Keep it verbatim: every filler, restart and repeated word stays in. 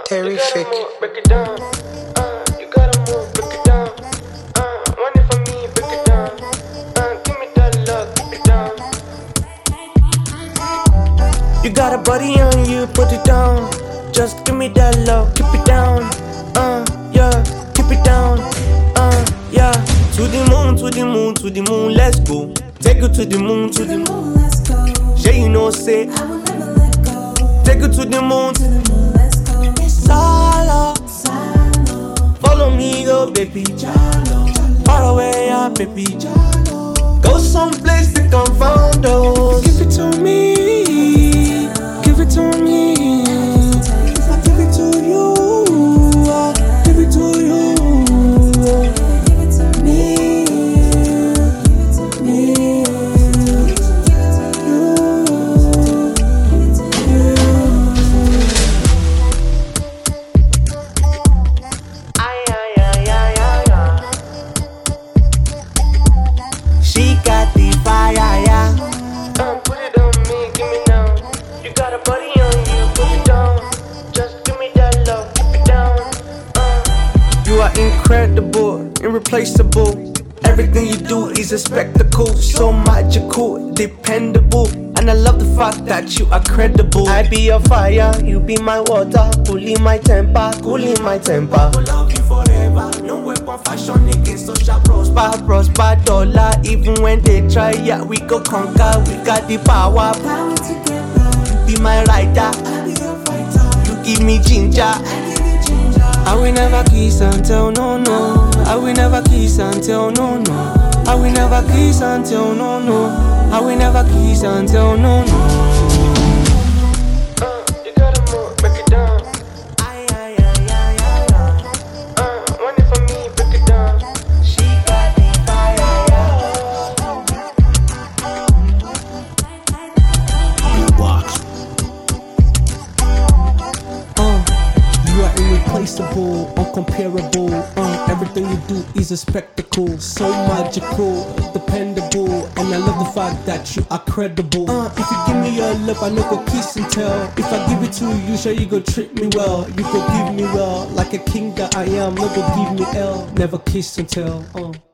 Terrific. Break it down. Uh, you gotta move, break it down. Uh, want it for me, break it down. Uh, give me that love, keep it down. You got a body on you, put it down. Just give me that love, keep it down. Uh, yeah, keep it down. Uh, yeah. To the moon, to the moon, to the moon, let's go. Take you to the moon, to the moon, let's go. Yeah, you know, say I will never let go. Take you to the moon, to the moon, let's go. Solo, solo. Follow me, go, baby. Jalo, far away, yeah, baby. Jalo. Go someplace they can find us. Give it to me, give it to me. I give it to you, I give it to you. She got the fire, yeah. Uh, put it on me, give me now. You got a body on you, put it down. Just give me that love, keep it down. Uh. You are incredible, irreplaceable. Everything you do is a spectacle, so magical, dependable. And I love the fact that you are credible. I be your fire, you be my water, cooling my temper, cooling my temper. I will love you forever, no weapon fashion against social prosper, prosper dollar. Even when they try, yeah, we go conquer. We got the power. Power together. You be my rider, I be your fighter. You give me ginger. I will never kiss until no no. I will never kiss until no no. I will never kiss until no no. I will never kiss until no no. Uh, you gotta move, break it down. Ay ay ay ay ay ay. Uh, want it for me, break it down. She got the fire, yeah. You box. Uh, you are irreplaceable, uncomparable. Uh, everything you do is a spectacle, so magical, dependable. And I love the fact that you are credible. Uh, if you give me your love, I no go kiss and tell. If I give it to you, sure you go treat me well. You go give me well, like a king that I am. No go give me L, never kiss and tell. Uh.